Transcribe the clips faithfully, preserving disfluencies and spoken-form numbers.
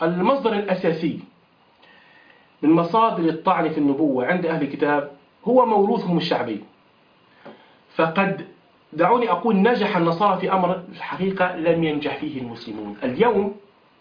المصدر الأساسي من مصادر الطعن في النبوة عند أهل الكتاب هو موروثهم الشعبي. فقد دعوني أقول نجح النصارى في أمر الحقيقة لم ينجح فيه المسلمون. اليوم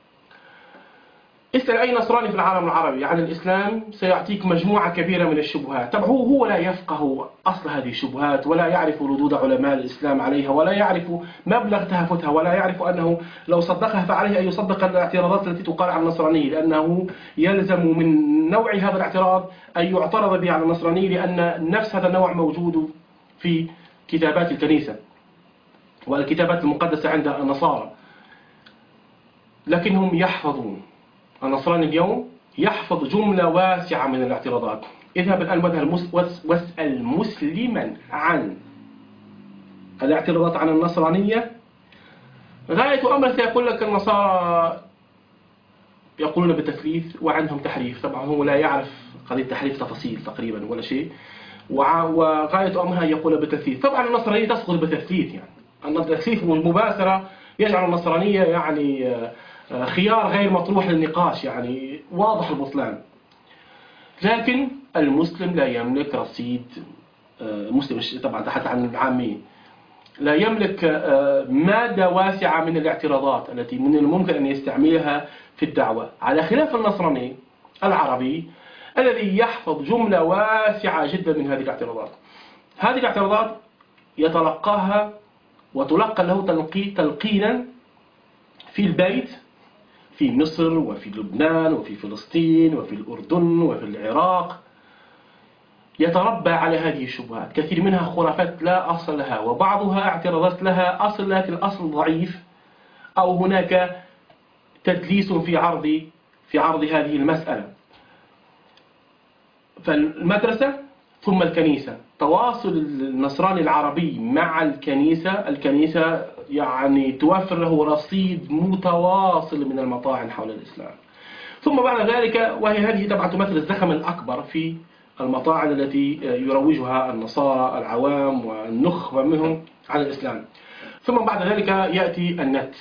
اسأل أي نصراني في العالم العربي عن الإسلام سيعطيك مجموعة كبيرة من الشبهات. طبعا هو هو لا يفقه أصل هذه الشبهات، ولا يعرف ردود علماء الإسلام عليها، ولا يعرف مبلغ تهافتها، ولا يعرف أنه لو صدقها فعليه أن يصدق الاعتراضات التي تقال على النصرانية، لأنه يلزم من نوع هذا الاعتراض أن يعترض به على النصرانية، لأن نفس هذا النوع موجود في كتابات الكنيسة والكتابات المقدسة عند النصارى. لكنهم يحفظون، النصراني اليوم يحفظ جملة واسعة من الاعتراضات. اذهب الآن واسأل مسلما عن الاعتراضات عن النصرانية، غاية أمر سيقول لك النصارى يقولون بالتثليث وعندهم تحريف. طبعا هو لا يعرف قضية تحريف تفاصيل تقريبا ولا شيء، وغاية أمرها يقول بالتثليث. طبعا النصرانية تسقط بالتثليث، يعني التثليث مباشرة يجعل النصرانية يعني خيار غير مطروح للنقاش، يعني واضح البطلان. لكن المسلم لا يملك رصيد، مسلم طبعا تحت عن العامين، لا يملك مادة واسعة من الاعتراضات التي من الممكن أن يستعملها في الدعوة، على خلاف النصراني العربي الذي يحفظ جملة واسعة جدا من هذه الاعتراضات. هذه الاعتراضات يتلقاها وتلقى له تلقي تلقينا في البيت، في مصر وفي لبنان وفي فلسطين وفي الأردن وفي العراق، يتربى على هذه الشبهات. كثير منها خرافات لا أصل لها، وبعضها اعتراضات لها أصل لكن الأصل ضعيف، أو هناك تدليس في عرض في عرض هذه المسألة. فالمدرسة ثم الكنيسة، تواصل النصراني العربي مع الكنيسة، الكنيسة يعني توفر له رصيد متواصل من المطاعن حول الإسلام. ثم بعد ذلك، وهي هذه طبعا تمثل الزخم الأكبر في المطاعن التي يروجها النصارى العوام والنخبة منهم على الإسلام. ثم بعد ذلك يأتي النت،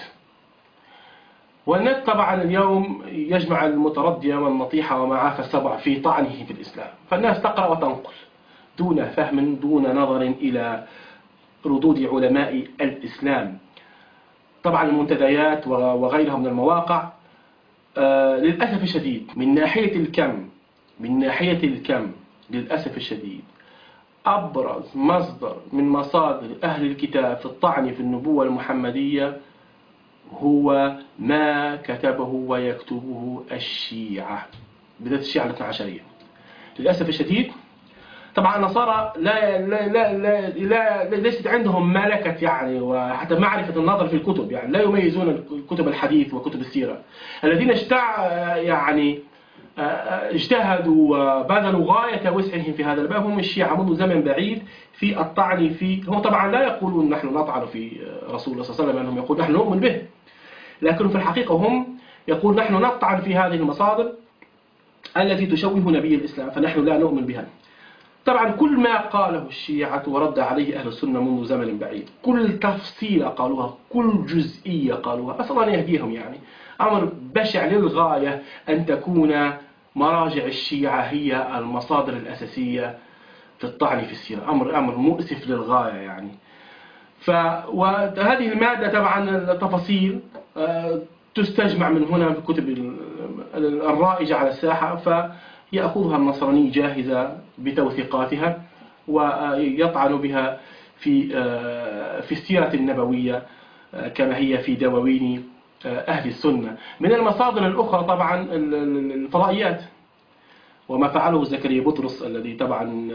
والنت طبعا اليوم يجمع المتردية والنطيحة ومعاف السبع في طعنه في الإسلام. فالناس تقرأ وتنقل دون فهم، دون نظر إلى ردود علماء الإسلام. طبعا المنتديات وغيرها من المواقع آه للأسف الشديد من ناحية الكم من ناحية الكم للأسف الشديد أبرز مصدر من مصادر أهل الكتاب في الطعن في النبوة المحمدية هو ما كتبه ويكتبه الشيعة، بالذات الشيعة الاثنى عشرية. للأسف الشديد طبعا النصارى لا لا لا لا, لا ليست عندهم ملكة يعني وحتى معرفة النظر في الكتب، يعني لا يميزون كتب الحديث وكتب السيرة. الذين اشتع يعني اجتهدوا وبذلوا غاية وسعهم في هذا الباب هم الشيعة منذ زمن بعيد في الطعن في. هم طبعا لا يقولون نحن نطعن في رسول الله صلى الله عليه وسلم، أنهم يقولون نحن نؤمن به، لكن في الحقيقة هم يقول نحن نطعن في هذه المصادر التي تشوه نبي الإسلام، فنحن لا نؤمن بها. طبعا كل ما قاله الشيعة ورد عليه أهل السنة منذ زمن بعيد، كل تفصيلة قالوها، كل جزئية قالوها، أسأل الله يهديهم. يعني أمر بشع للغاية أن تكون مراجع الشيعة هي المصادر الأساسية في الطعن في السيرة. أمر أمر مؤسف للغاية يعني. ف وهذه المادة طبعا التفاصيل تستجمع من هنا في الكتب الرائجة على الساحة، فيأخذها النصراني جاهزة بتوثيقاتها ويطعن بها في في السيرة النبوية كما هي في دواوين أهل السنة. من المصادر الأخرى طبعا الفضائيات وما فعله زكريا بطرس، الذي طبعا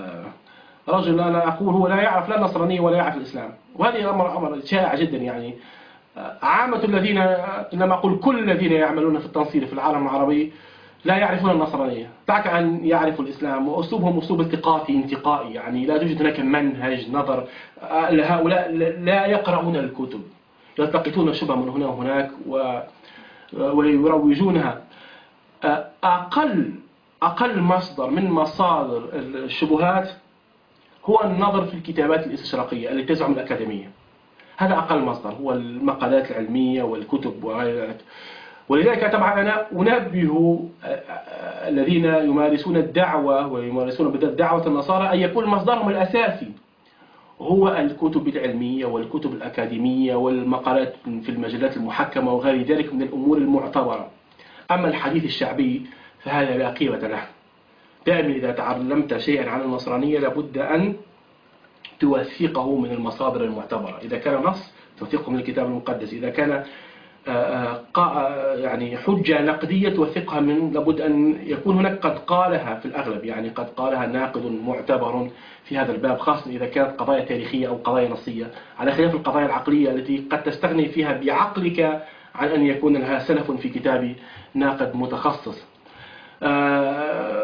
رجل أنا أقول هو لا يعرف لا النصرانية ولا يعرف الإسلام، وهذه أمر أمر شائع جدا. يعني عامة الذين، لما أقول كل الذين يعملون في التنصير في العالم العربي لا يعرفون النصرانية، دعك أن يعرفوا الإسلام، وأسلوبهم أسلوب التقاطي انتقائي، يعني لا توجد هناك منهج نظر. هؤلاء لا يقرؤون الكتب، يلتقطون الشبهة من هنا وهناك ويروجونها. أقل أقل مصدر من مصادر الشبهات هو النظر في الكتابات الاستشراقية التي تزعم الأكاديمية. هذا أقل مصدر، هو المقالات العلمية والكتب وغير ذلك. ولذلك طبعا أنا أنبه الذين يمارسون الدعوة ويمارسون بدأ دعوة النصارى أن يكون مصدرهم الأساسي هو الكتب العلمية والكتب الأكاديمية والمقالات في المجلات المحكمة وغير ذلك من الأمور المعتبرة. أما الحديث الشعبي فهذا لا قيمة له. دائما إذا تعلمت شيئا عن النصرانية لابد أن توثقه من المصادر المعتبرة. إذا كان نص توثقه من الكتاب المقدس، إذا كان يعني حجة نقدية توثقها من لابد أن يكون هناك قد قالها في الأغلب، يعني قد قالها ناقد معتبر في هذا الباب، خاصة إذا كانت قضايا تاريخية أو قضايا نصية، على خلاف القضايا العقلية التي قد تستغني فيها بعقلك عن أن يكون لها سلف في كتاب ناقد متخصص.